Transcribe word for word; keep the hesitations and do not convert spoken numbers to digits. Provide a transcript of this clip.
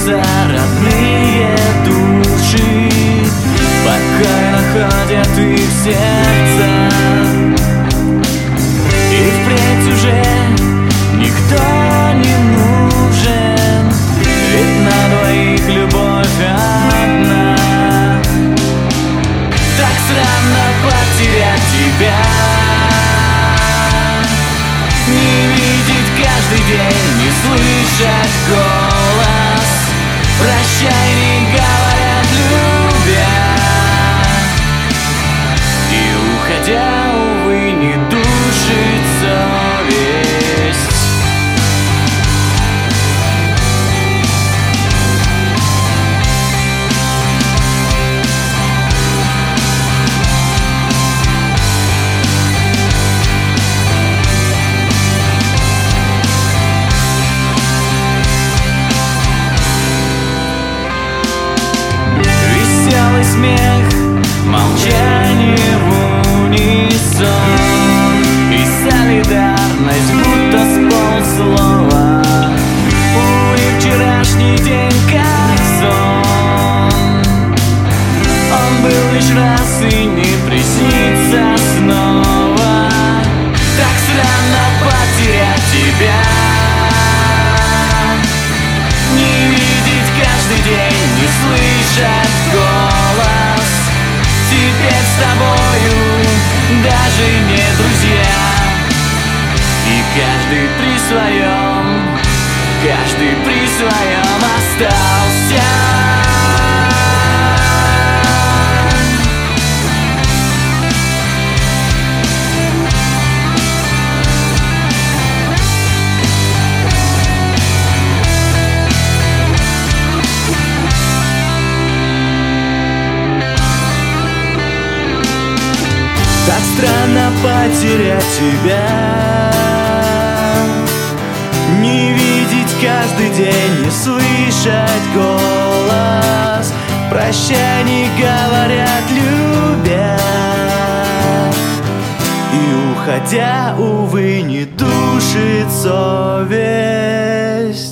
сердца родные души, покойно ходят их сердца, и впредь уже никто не нужен, ведь на двоих любовь одна. Так странно потерять тебя, не видеть каждый день, не слышать голос, прощай, не говорят, любя, и уходя, увы, не душит совесть. Веселый смех, молчание в унисон, и солидарность будто с полслова. Увы, вчерашний день как сон, он был лишь раз и не приснится снова. Так странно потерять тебя, не видеть каждый день, не слышать голос. Теперь с тобою даже не друзья, и каждый при своем, каждый при своем остался. Так странно потерять тебя, не видеть каждый день, не слышать голос, прощай, не говорят, любя, и уходя, увы, не душит совесть.